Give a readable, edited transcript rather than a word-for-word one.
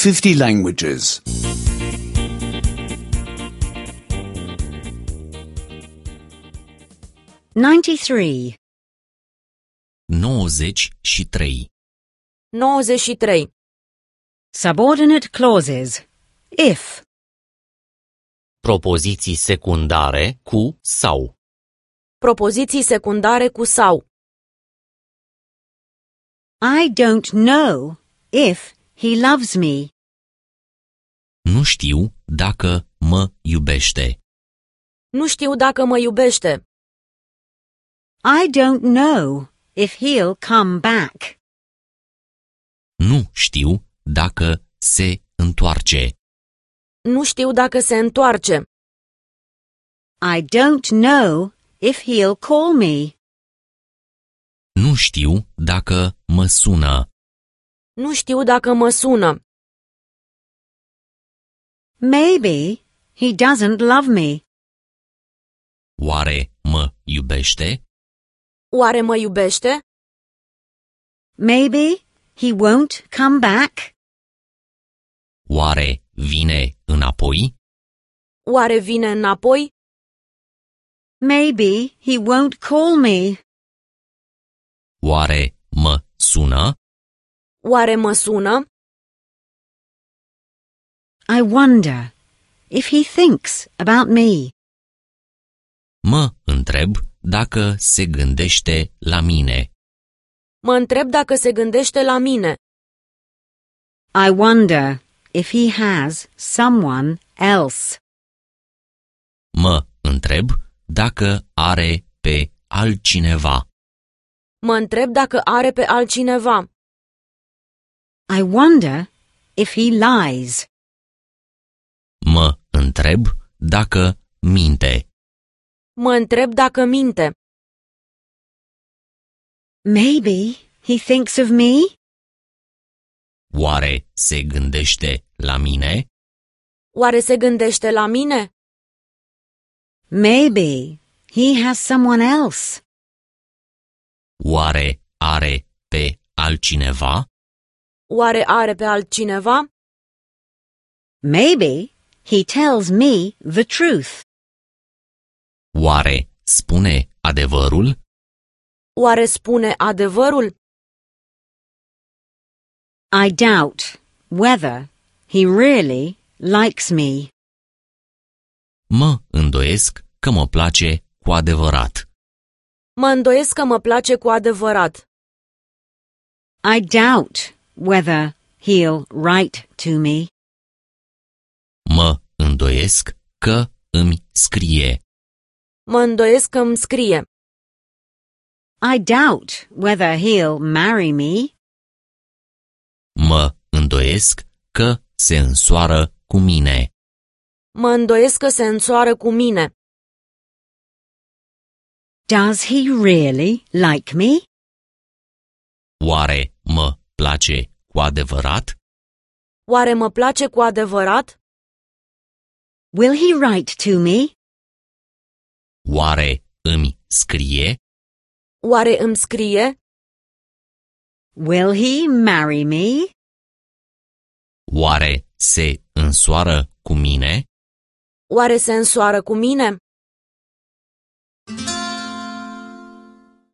50 languages. 93. 93. 93. Subordinate clauses. If. Propoziții secundare cu sau. Propoziții secundare cu sau. I don't know if he loves me. Nu știu dacă mă iubește. Nu știu dacă mă iubește. I don't know if he'll come back. Nu știu dacă se întoarce. Nu știu dacă se întoarce. I don't know if he'll call me. Nu știu dacă mă sună. Nu știu dacă mă sună. Maybe he doesn't love me. Oare mă iubește? Oare mă iubește? Maybe he won't come back. Oare vine înapoi? Oare vine înapoi? Maybe he won't call me. Oare mă sună? Oare mă sună? I wonder if he thinks about me. Mă întreb dacă se gândește la mine. Mă întreb dacă se gândește la mine. I wonder if he has someone else. Mă întreb dacă are pe altcineva. Mă întreb dacă are pe altcineva. I wonder if he lies. Mă întreb dacă minte. Mă întreb dacă minte. Maybe he thinks of me. Oare se gândește la mine? Oare se gândește la mine? Maybe he has someone else. Oare are pe altcineva? Oare are pe altcineva? Maybe he tells me the truth. Oare spune adevărul? Oare spune adevărul? I doubt whether he really likes me. Mă îndoiesc că mă place cu adevărat. Mă îndoiesc că mă place cu adevărat. I doubt whether he'll write to me. Mă îndoiesc că îmi scrie. Mă îndoiesc că îmi scrie. I doubt whether he'll marry me. Mă îndoiesc că se însoară cu mine. Mă îndoiesc că se însoară cu mine. Does he really like me? Oare mă place cu adevărat? Oare mă place cu adevărat? Will he write to me? Oare îmi scrie? Oare îmi scrie? Will he marry me? Oare se însoară cu mine? Oare se însoară cu mine?